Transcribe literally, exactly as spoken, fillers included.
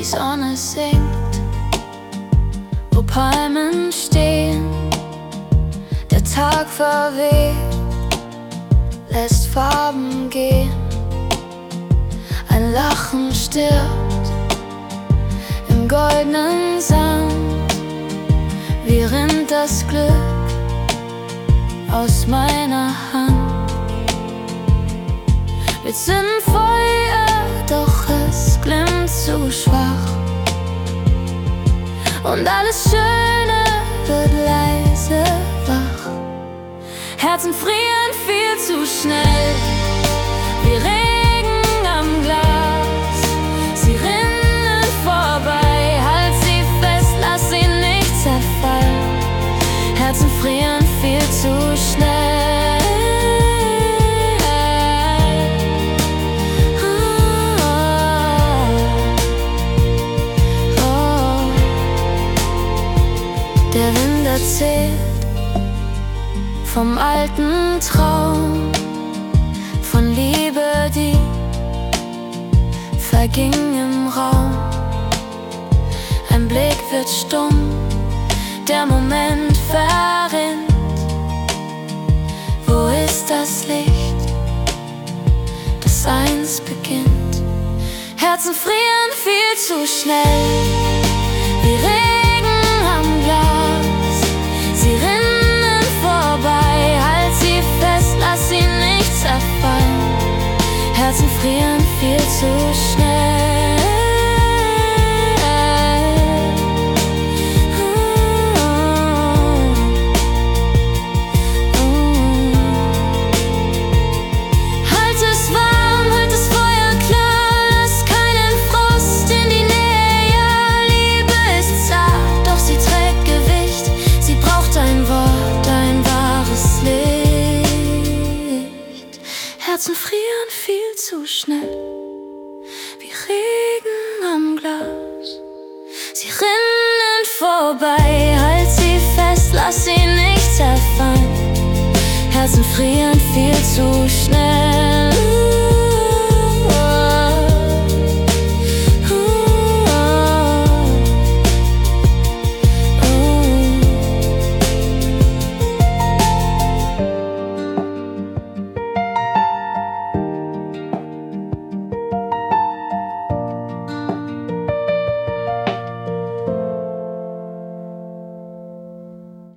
Sonne sinkt, wo Palmen stehen, der Tag verweht, lässt Farben gehen. Ein Lachen stirbt im goldenen Sand. Wie rinnt das Glück aus meiner Hand? Wir zünden Feuer, doch es glimmt zu schwach. Und alles Schöne wird leise wach. Herzen frieren viel zu schnell, wie Regen am Glas. Sie rinnen vorbei, halt sie fest, lass sie nicht zerfallen. Herzen frieren viel zu schnell. Oh, oh. Der Wind erzählt vom alten Traum, von Liebe, die verging im Raum. Ein Blick wird stumm, der Moment verrinnt. Wo ist das Licht, das einst beginnt? Herzen frieren viel zu schnell, wie Regen am Glas. Sie rinnen vorbei, halt sie fest, lass sie nicht zerfallen. Herzen frieren viel zu schnell. Herzen frieren viel zu schnell, wie Regen am Glas. Sie rinnen vorbei, halt sie fest, lass sie nicht zerfallen. Herzen frieren viel zu schnell.